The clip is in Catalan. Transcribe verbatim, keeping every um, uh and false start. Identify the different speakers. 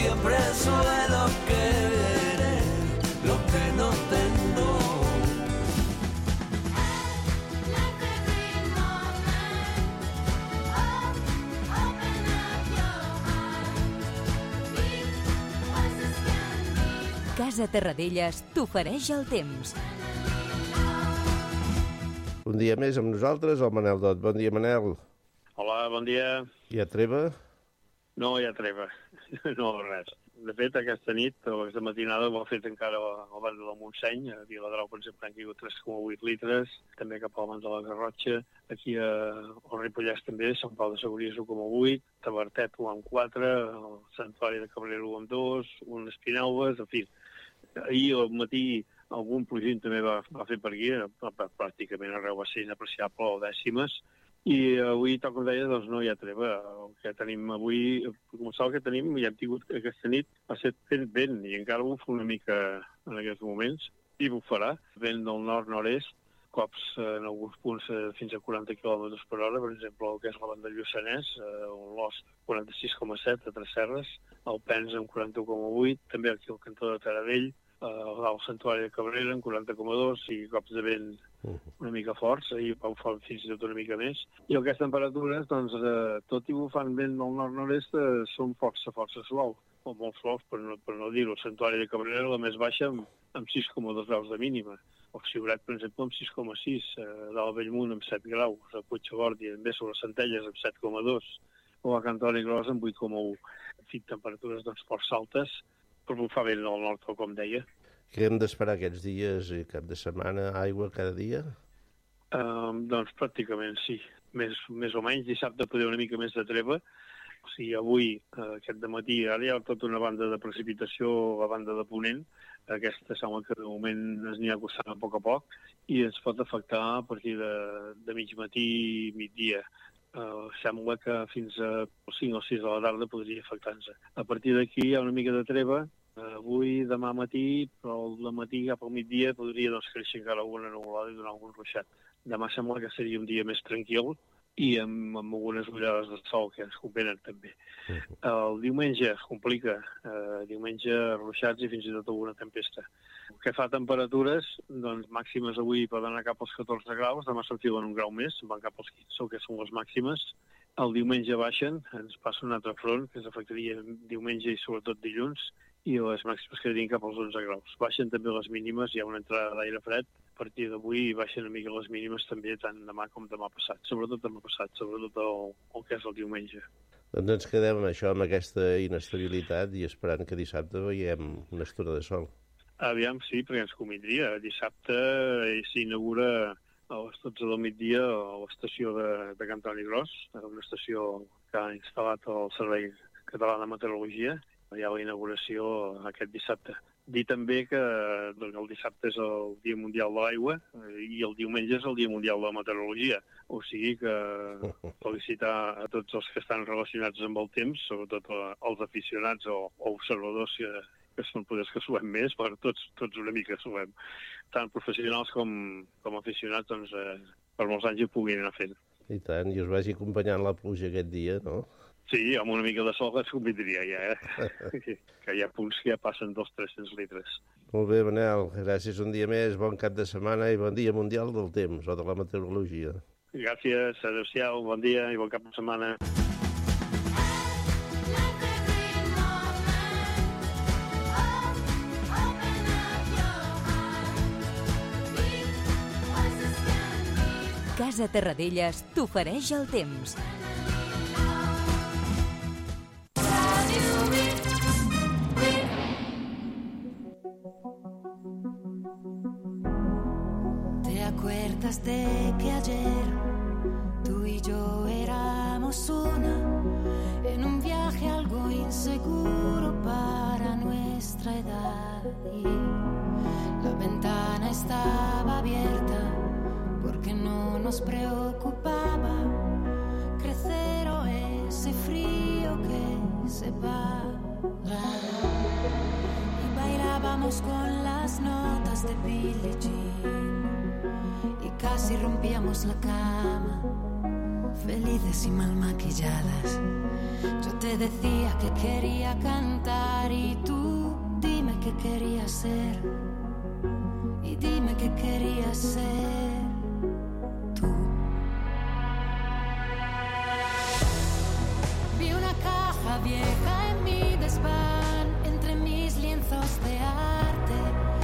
Speaker 1: siempre suelo querer lo que no tengo.
Speaker 2: Casa Terradellas t'ofereix el temps.
Speaker 3: Un dia més amb nosaltres, el Manel Dot. Bon dia, Manel.
Speaker 4: Hola, bon dia.
Speaker 3: Hi ha treva?
Speaker 4: No hi ha treva, no res. De fet, aquesta nit, o aquesta matinada, ho ha fet encara al banda del Montseny. A Viladrau, per exemple, han caigut tres coma vuit litres, també cap al banda de la Garrotxa. Aquí a, al Ripollès també, Sant Pau de Segúries un coma vuit, Tavertet un coma quatre, el Santuari de Cabrera un coma dos, un Espinelves, en fi. Ahir al matí algun plogint també va, va fer per aquí, pràcticament arreu va ser inapreciable, o dècimes. I avui, tal com deia, doncs no hi ha treva. El que tenim avui, començar el que tenim, ja hem tingut aquesta nit, ha estat fent vent, i encara bufa una mica en aquests moments, i bufarà. Vent del nord-nord-est, cops en alguns punts fins a quaranta quilòmetres per hora, per exemple, el que és la banda del Lluçanès, un Lost quaranta-sis coma set a Tresserres, el Pens amb quaranta coma vuit, també aquí al cantó de Taradell, al Santuari de Cabrera amb quaranta coma dos i cops de vent una mica forts, ahir va bufar fins i tot una mica més. I aquestes temperatures, doncs, eh, tot i bufant vent del nord-nord-est, eh, són força, força suaus, o molt suaus, per no, per no dir-ho. El Santuari de Cabrera, la més baixa, amb, amb sis coma dos graus de mínima. El Ciuret, per exemple, amb sis coma sis, eh, dalt Bellmunt amb set graus, a Puigdebord també sobre Centelles amb set coma dos, o a Cantoni Gros amb vuit coma u. En fi, temperatures doncs, força altes, per bufar vent del nord, com deia.
Speaker 3: Què hem d'esperar aquests dies, cap de setmana, aigua cada dia?
Speaker 4: Uh, doncs pràcticament sí, més, més o menys. Dissabte poder una mica més de treva. O sigui, avui, uh, aquest dematí, ara hi ha tota una banda de precipitació a banda de Ponent. Aquesta sembla que de moment es n'hi ha costant a poc a poc i ens pot afectar a partir de, de mig matí i migdia. Uh, sembla que fins a cinc o sis de la tarda podria afectar-nos. A partir d'aquí hi ha una mica de treva. Uh, avui, demà matí, però al matí cap al migdia podria doncs, créixer encara alguna nuvolada i donar algun ruixat. Demà sembla que seria un dia més tranquil i amb, amb algunes ullades de sol que ens convenen també. Uh-huh. El diumenge es complica, uh, diumenge ruixats i fins i tot alguna tempesta. El que fa temperatures, doncs màximes avui poden anar cap als catorze graus, demà s'enfilen un grau més, van cap als quinze, que són les màximes. El diumenge baixen, ens passa un altre front que ens afectaria diumenge i sobretot dilluns, i les màximes quedarien cap als onze graus. Baixen també les mínimes, hi ha una entrada d'aire fred, a partir d'avui baixen una mica les mínimes també tant demà com demà passat, sobretot demà passat, sobretot el, el que és el diumenge.
Speaker 3: Doncs ens quedem amb això, amb aquesta inestabilitat i esperant que dissabte veiem una estona de sol.
Speaker 4: Aviam, sí, perquè ens convindria. Dissabte s'inaugura a les dotze del migdia a l'estació de, de Cantoni Gros, una estació que ha instal·lat el Servei Català de Meteorologia. Hi ha la inauguració aquest dissabte. Dir també que doncs, el dissabte és el Dia Mundial de l'Aigua i el diumenge és el Dia Mundial de la Meteorologia. O sigui que felicitar a tots els que estan relacionats amb el temps, sobretot els aficionats o, o observadors que, que són poders que suem més, però tots, tots una mica suem. Tant professionals com, com aficionats, doncs, eh, per molts anys hi puguin anar fent.
Speaker 3: I tant, i us vagi acompanyant la pluja aquest dia, no?
Speaker 4: Sí, amb una mica de sol es convindria ja, eh? Que hi ha punts que ja passen dels tres-cents litres.
Speaker 3: Molt bé, Manel, gràcies un dia més, bon cap de setmana i bon dia mundial del temps o de la meteorologia.
Speaker 4: Gràcies, adéu-siau, bon dia i bon cap de setmana.
Speaker 2: Casa Terradellas t'ofereix el temps.
Speaker 5: De que ayer tú y yo éramos una en un viaje algo inseguro para nuestra edad y la ventana estaba abierta porque no nos preocupaba crecer o ese frío que se va y bailábamos con las notas de Billie Jean. Casi rompíamos la cama, felices y mal maquilladas. Yo te decía que quería cantar lugar y tú dime qué querías ser y dime qué querías ser.